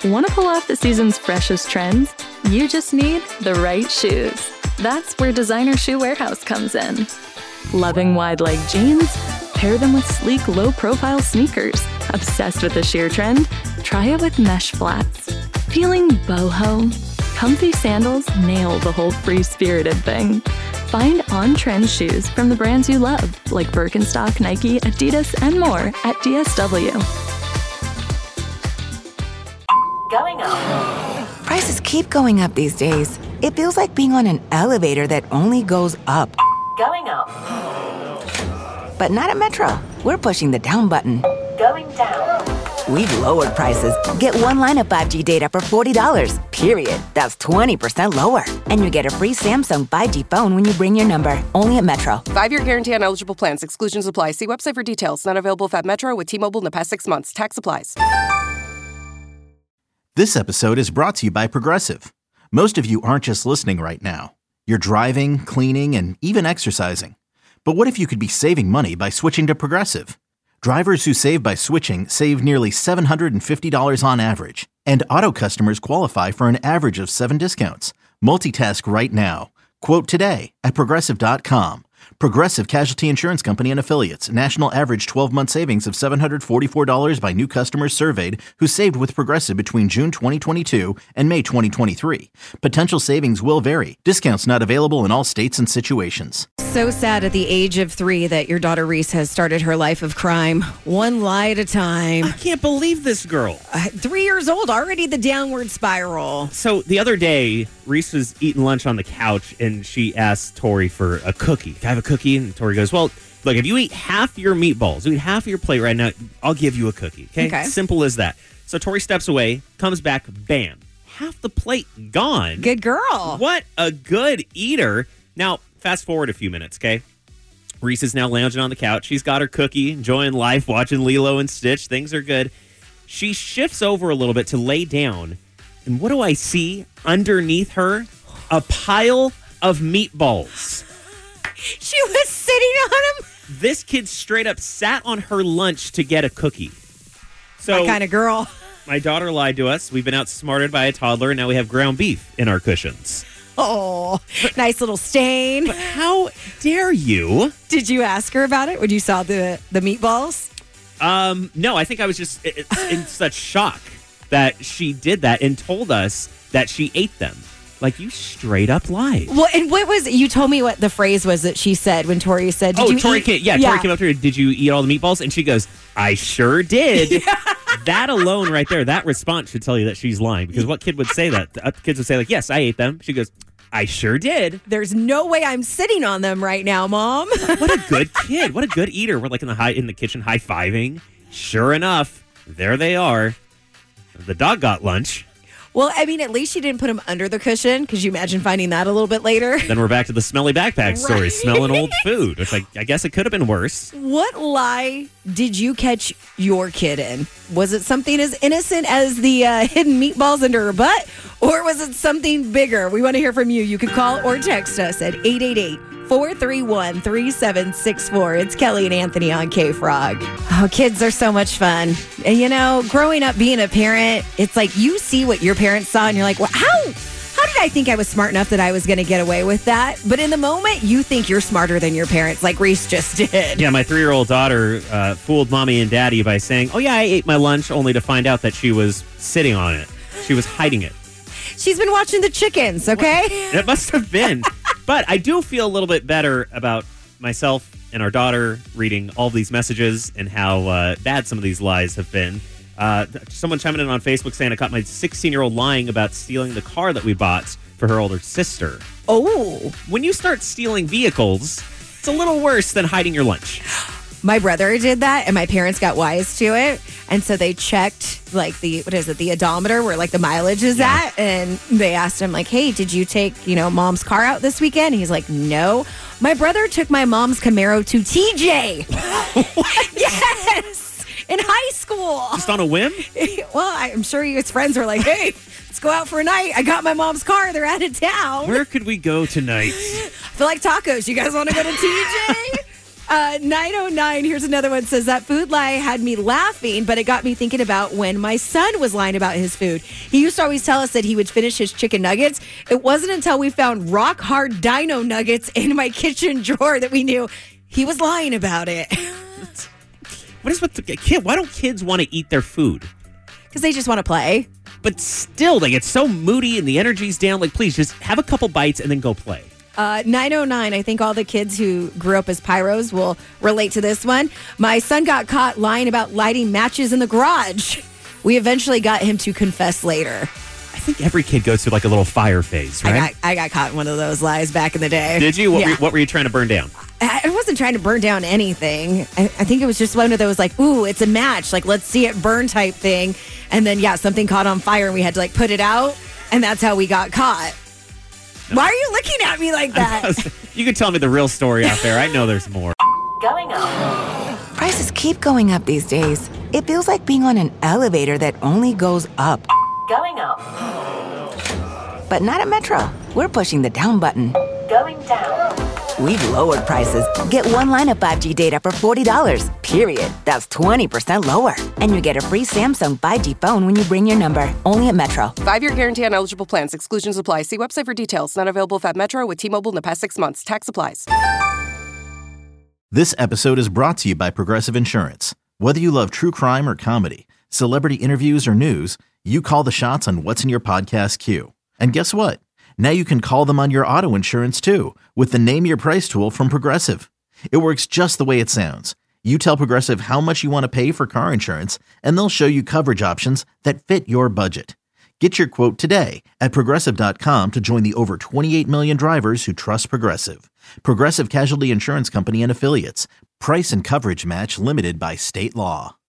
Want to pull off the season's freshest trends? You just need the right shoes. That's where Designer Shoe Warehouse comes in. Loving wide leg jeans? Pair them with sleek, low-profile sneakers. Obsessed with the sheer trend? Try it with mesh flats. Feeling boho? Comfy sandals nail the whole free-spirited thing. Find on-trend shoes from the brands you love, like Birkenstock, Nike, Adidas, and more at DSW. Going up. Prices keep going up these days. It feels like being on an elevator that only goes up. Going up. But not at Metro. We're pushing the down button. Going down. We've lowered prices. Get one line of 5G data for $40, period. That's 20% lower. And you get a free Samsung 5G phone when you bring your number. Only at Metro. 5-year guarantee on eligible plans. Exclusions apply. See website for details. Not available at Metro with T-Mobile in the past 6 months. Tax applies. This episode is brought to you by Progressive. Most of you aren't just listening right now. You're driving, cleaning, and even exercising. But what if you could be saving money by switching to Progressive? Drivers who save by switching save nearly $750 on average. And auto customers qualify for an average of 7 discounts. Multitask right now. Quote today at Progressive.com. Progressive Casualty Insurance Company and Affiliates. National average 12-month savings of $744 by new customers surveyed who saved with Progressive between June 2022 and May 2023. Potential savings will vary. Discounts not available in all states and situations. So sad at the age of 3 that your daughter Reese has started her life of crime, one lie at a time. I can't believe this girl. 3 years old, already the downward spiral. So the other day, Reese was eating lunch on the couch, and she asked Tori for a cookie. Can I have a cookie? And Tori goes, well, look, if you eat half your meatballs, you eat half of your plate right now, I'll give you a cookie. Okay? Simple as that. So Tori steps away, comes back, bam. Half the plate gone. Good girl. What a good eater. Now, fast forward a few minutes, okay? Reese is now lounging on the couch. She's got her cookie, enjoying life, watching Lilo and Stitch. Things are good. She shifts over a little bit to lay down. And what do I see underneath her? A pile of meatballs. She was sitting on them? This kid straight up sat on her lunch to get a cookie. So My kind of girl. My daughter lied to us. We've been outsmarted by a toddler, and now we have ground beef in our cushions. Oh, nice little stain. But how dare you? Did you ask her about it when you saw the meatballs? No, I think I was just in such shock that she did that and told us that she ate them. Like, you straight up lied. Well, and what was, you told me what the phrase was that she said when Tori said, did you Tori eat? Tori came up to her, did you eat all the meatballs? And she goes, I sure did. That alone right there, that response should tell you that she's lying. Because what kid would say that? The kids would say, like, yes, I ate them. She goes, I sure did. There's no way I'm sitting on them right now, Mom. What a good kid. What a good eater. We're like in the kitchen high-fiving. Sure enough, there they are. The dog got lunch. Well, I mean, at least she didn't put them under the cushion. Could you imagine finding that a little bit later? Then we're back to the smelly backpack story, smelling old food, which I guess it could have been worse. What lie did you catch your kid in? Was it something as innocent as the hidden meatballs under her butt? Or was it something bigger? We want to hear from you. You can call or text us at 888-431-3764. It's Kelly and Anthony on K-Frog. Oh, kids are so much fun. And, you know, growing up being a parent, it's like you see what your parents saw and you're like, well, how did I think I was smart enough that I was going to get away with that? But in the moment, you think you're smarter than your parents, like Reese just did. Yeah, my 3-year-old daughter fooled mommy and daddy by saying, oh, yeah, I ate my lunch, only to find out that she was sitting on it. She was hiding it. She's been watching the chickens, okay? It must have been. But I do feel a little bit better about myself and our daughter reading all these messages and how bad some of these lies have been. Someone chiming in on Facebook saying I caught my 16-year-old lying about stealing the car that we bought for her older sister. Oh. When you start stealing vehicles, it's a little worse than hiding your lunch. My brother did that, and my parents got wise to it. And so they checked, like, the odometer where, like, the mileage is at. And they asked him, like, hey, did you take, mom's car out this weekend? He's like, no. My brother took my mom's Camaro to TJ. What? Yes! In high school. Just on a whim? Well, I'm sure his friends were like, hey, let's go out for a night. I got my mom's car. They're out of town. Where could we go tonight? I feel like tacos. You guys want to go to TJ? 909, here's another one. Says that food lie had me laughing, but it got me thinking about when my son was lying about his food. He used to always tell us that he would finish his chicken nuggets. It wasn't until we found rock hard dino nuggets in my kitchen drawer that we knew he was lying about it. What is with the kid? Why don't kids want to eat their food? Because they just want to play. But still, they get so moody and the energy's down. Like, please just have a couple bites and then go play. 909, I think all the kids who grew up as pyros will relate to this one. My son got caught lying about lighting matches in the garage. We eventually got him to confess later. I think every kid goes through like a little fire phase, right? I got caught in one of those lies back in the day. Did you? What were you trying to burn down? I wasn't trying to burn down anything. I think it was just one of those like, ooh, it's a match. Like, let's see it burn type thing. And then, something caught on fire and we had to like put it out. And that's how we got caught. No. Why are you looking at me like that? You can tell me the real story out there. I know there's more. Going up. Prices keep going up these days. It feels like being on an elevator that only goes up. Going up. But not at Metro. We're pushing the down button. Going down. We've lowered prices. Get one line of 5G data for $40, period. That's 20% lower. And you get a free Samsung 5G phone when you bring your number. Only at Metro. 5-year guarantee on eligible plans. Exclusions apply. See website for details. Not available at Metro with T-Mobile in the past 6 months. Tax applies. This episode is brought to you by Progressive Insurance. Whether you love true crime or comedy, celebrity interviews or news, you call the shots on what's in your podcast queue. And guess what? Now you can call them on your auto insurance too with the Name Your Price tool from Progressive. It works just the way it sounds. You tell Progressive how much you want to pay for car insurance, and they'll show you coverage options that fit your budget. Get your quote today at Progressive.com to join the over 28 million drivers who trust Progressive. Progressive Casualty Insurance Company and Affiliates. Price and coverage match limited by state law.